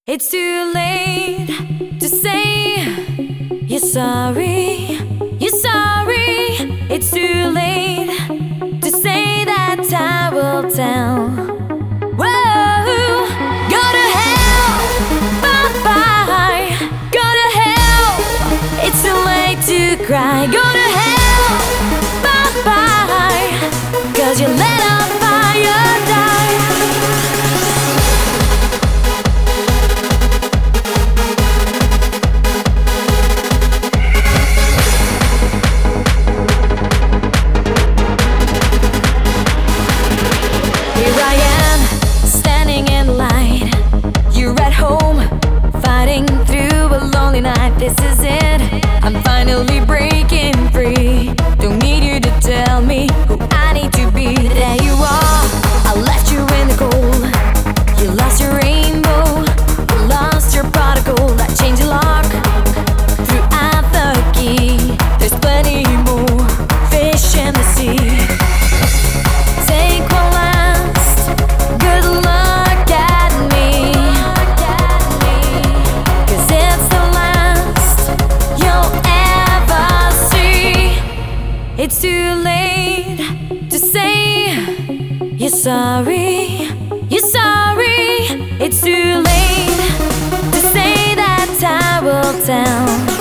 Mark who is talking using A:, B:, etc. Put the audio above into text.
A: It's too late to say you're sorry, you're sorry. It's too late to say that I will tell. Whoa, go to hell, bye-bye. Go to hell, it's too late to cry. Go to hell, bye-bye, 'cause you let a fire die. Here I am, standing in line. You're at home, fighting through a lonely night. This is it, I'm finally breaking free. Don't need you to tell me who I need to be. There you are, I left you in the cold. You lost your rainbow, you lost your prodigal. That changed your lock, threw out the key. There's plenty more fish in the sea. Take one last good look at me, 'cause it's the last you'll ever see. It's too late to say you're sorry, you're sorry. It's too late to say that I will tell.